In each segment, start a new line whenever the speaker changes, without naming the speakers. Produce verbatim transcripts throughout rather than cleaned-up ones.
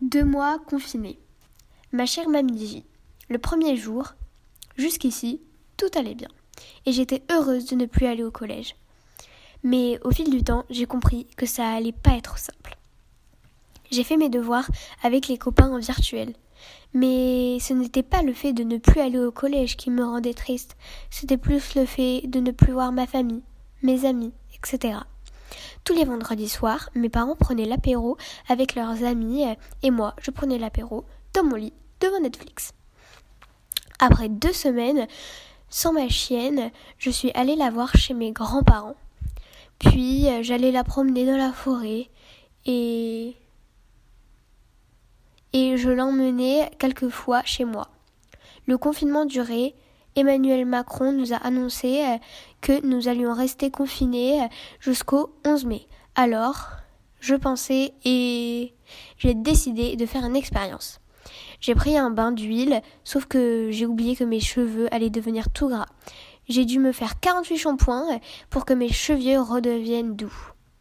Deux mois confinés. Ma chère mamie J, le premier jour, jusqu'ici, tout allait bien. Et j'étais heureuse de ne plus aller au collège. Mais au fil du temps, j'ai compris que ça allait pas être simple. J'ai fait mes devoirs avec les copains en virtuel. Mais ce n'était pas le fait de ne plus aller au collège qui me rendait triste. C'était plus le fait de ne plus voir ma famille, mes amis, et cetera. Tous les vendredis soirs, mes parents prenaient l'apéro avec leurs amis et moi, je prenais l'apéro dans mon lit devant Netflix. Après deux semaines, sans ma chienne, je suis allée la voir chez mes grands-parents. Puis, j'allais la promener dans la forêt et... et je l'emmenais quelquefois chez moi. Le confinement durait. Emmanuel Macron nous a annoncé que nous allions rester confinés jusqu'au onze mai. Alors, je pensais et j'ai décidé de faire une expérience. J'ai pris un bain d'huile, sauf que j'ai oublié que mes cheveux allaient devenir tout gras. J'ai dû me faire quarante-huit shampoings pour que mes cheveux redeviennent doux.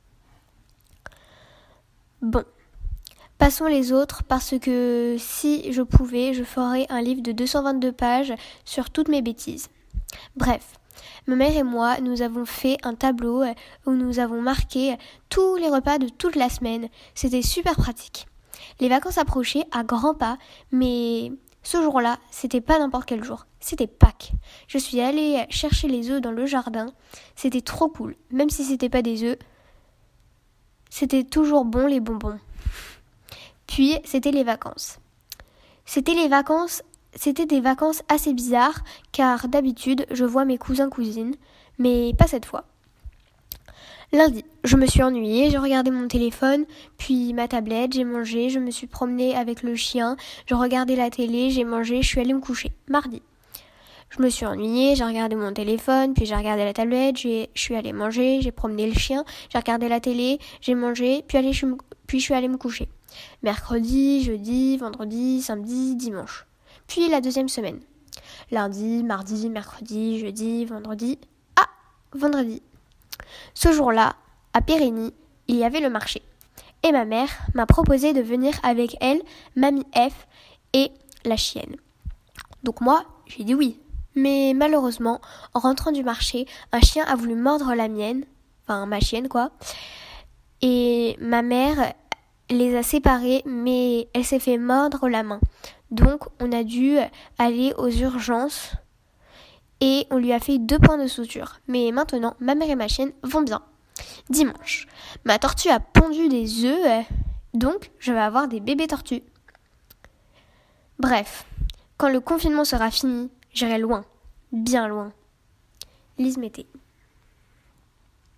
Bon. Passons les autres parce que si je pouvais, je ferais un livre de deux cent vingt-deux pages sur toutes mes bêtises. Bref, ma mère et moi, nous avons fait un tableau où nous avons marqué tous les repas de toute la semaine. C'était super pratique. Les vacances approchaient à grands pas, mais ce jour-là, c'était pas n'importe quel jour. C'était Pâques. Je suis allée chercher les œufs dans le jardin. C'était trop cool. Même si c'était pas des œufs, c'était toujours bon les bonbons. Puis, c'était les vacances. C'était les vacances, c'était des vacances assez bizarres, car d'habitude, je vois mes cousins-cousines, mais pas cette fois. Lundi, je me suis ennuyée, j'ai regardé mon téléphone, puis ma tablette, j'ai mangé, je me suis promenée avec le chien, je regardais la télé, j'ai mangé, je suis allée me coucher. Mardi, je me suis ennuyée, j'ai regardé mon téléphone, puis j'ai regardé la tablette, j'ai, je suis allée manger, j'ai promené le chien, j'ai regardé la télé, j'ai mangé, puis, allé, je, puis je suis allée me coucher. Mercredi, jeudi, vendredi, samedi, dimanche. Puis la deuxième semaine. Lundi, mardi, mercredi, jeudi, vendredi. Ah, vendredi. Ce jour-là, à Périgny, il y avait le marché. Et ma mère m'a proposé de venir avec elle, mamie F et la chienne. Donc moi, j'ai dit oui. Mais malheureusement, en rentrant du marché, un chien a voulu mordre la mienne. Enfin, ma chienne, quoi. Et ma mère les a séparés, mais elle s'est fait mordre la main. Donc, on a dû aller aux urgences et on lui a fait deux points de suture. Mais maintenant, ma mère et ma chienne vont bien. Dimanche, ma tortue a pondu des œufs, donc je vais avoir des bébés tortues. Bref, quand le confinement sera fini, j'irai loin, bien loin. Lise Mété.